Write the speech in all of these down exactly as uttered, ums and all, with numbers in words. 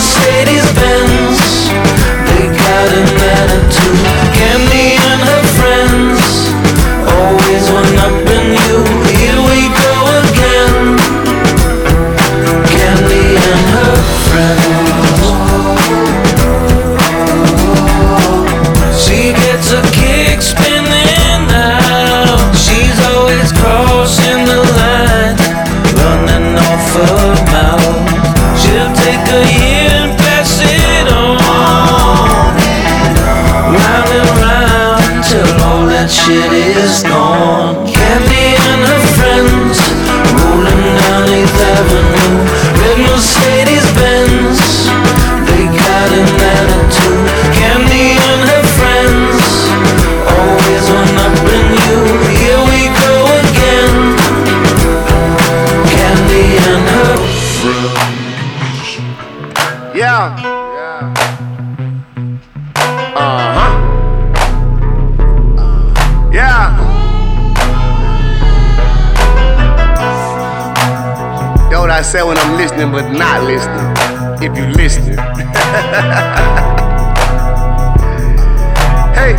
Mercedes Benz. They got an attitude. Candy and her friends always one up in you. Here we go again. Candy and her friends. She gets a kick spinning now. She's always crossing the line, running off her mouth. She'll take a year and pass it on, round and round till all that shit is gone. Candy and her friends rolling down eighth Avenue. Red Mercedes Benz. They got an attitude. Candy and her friends always one up in you. Here we go again. Candy and her friends. Yeah. Uh-huh. Yeah. That's what I say when I'm listening but not listening. If you listening. Hey.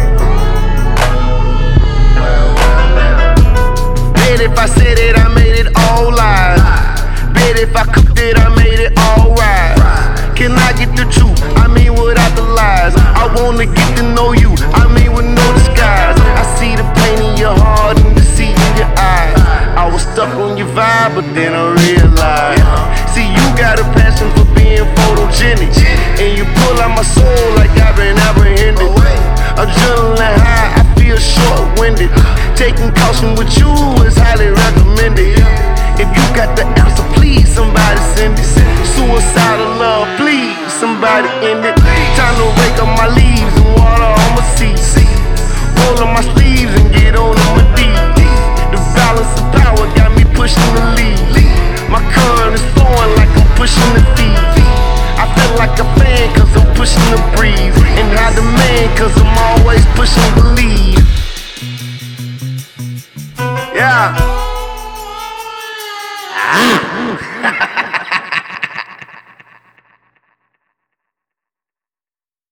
Bet if I said it, I made it all live. Bet if I cooked it, I made it all right. Can I get the truth? I mean without the lies. I wanna get to know you, I mean with no disguise. I see the pain in your heart and the deceit in your eyes. I was stuck on your vibe, but then I realized. See, you got a passion for being photogenic, and you pull out my soul like I've been apprehended. Adrenaline high, I feel short-winded. Taking caution with you is highly recommended. If you got the answer, please somebody send it. Suicidal love, please somebody end it. Time to rake up my leaves and water on my seats. Roll up my sleeves and get on my knees. The balance of power got me pushing the lead. My current is flowing like I'm pushing the feed. I feel like a fan cause I'm pushing the breeze, and I demand cause I'm always pushing the lead. Yeah.